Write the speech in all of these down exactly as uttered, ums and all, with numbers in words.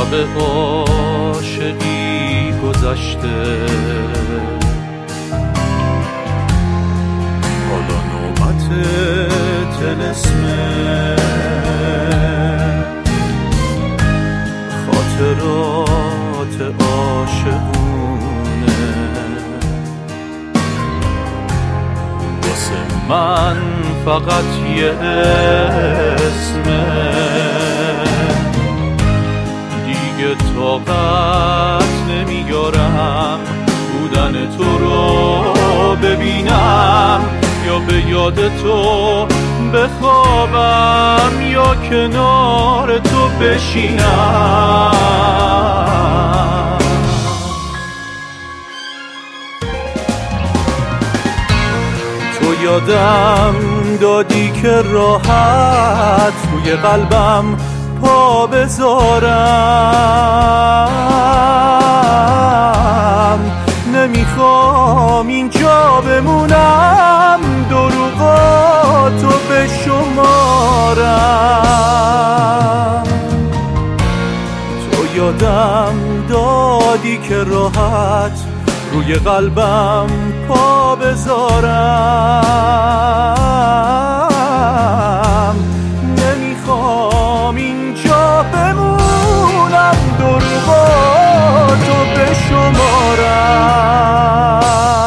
شب عاشقی گذشته، حالا نوبت طلسمه، خاطرات عاشقونه واسه من فقط یه اسمه. دیگه طاقت نمیارم بودن تو رو ببینم، یا به یاد تو بخوابم یا کنار تو بشینم. تو یادم دادی که راحت روی قلبم پا بذارم، نمیخوام اینجا بمونم دروغاتو بشمارم. تو یادم دادی که راحت روی قلبم پا بذارم، نمیخوام اینجا بمونم دروغاتو بشمارم.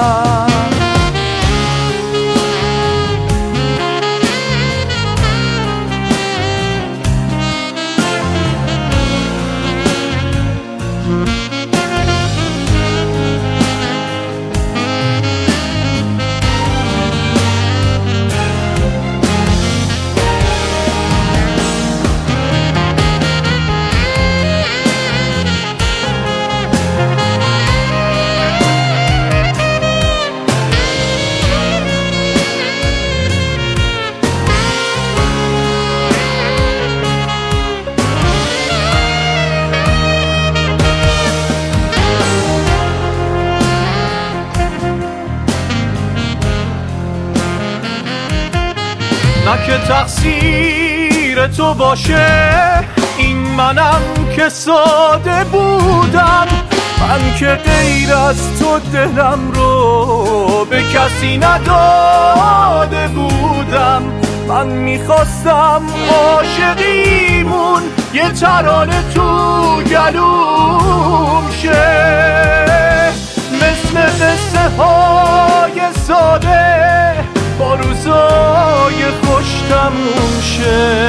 نه که تقصیر تو باشه، این منم که ساده بودم، من که غیر از تو دلم رو به کسی نداده بودم. من میخواستم عاشقیمون یه ترانه تو گلوم شه، مثل قصه های ساده با روزای خوش تموم شه.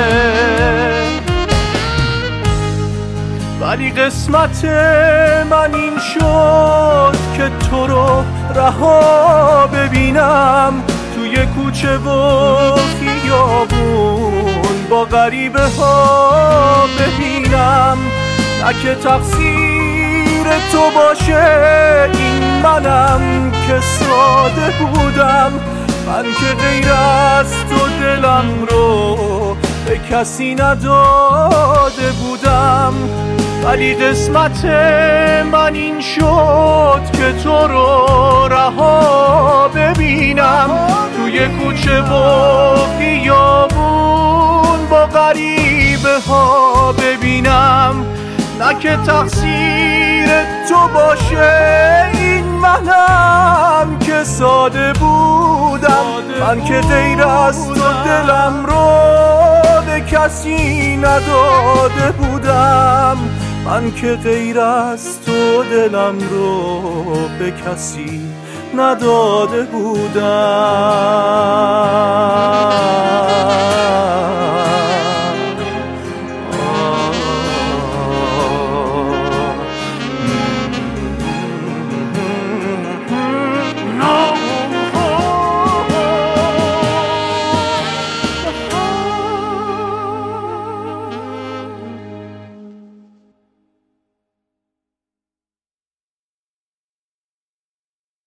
ولی قسمت من این شد که تو رو رها ببینم توی کوچه و خیابون با غریبه ها ببینم. نه که تقصیر تو باشه، این منم که ساده بودم، من که غیر از تو دلم رو به کسی نداده بودم. ولی قسمت من این شد که تو رو رها ببینم توی کوچه و خیابون با غریبه ها ببینم. نه که تقصیر تو باشه، این منم که ساده بودم، من که غیر از تو دلم رو به کسی نداده بودم، من که غیر از تو دلم رو به کسی نداده بودم.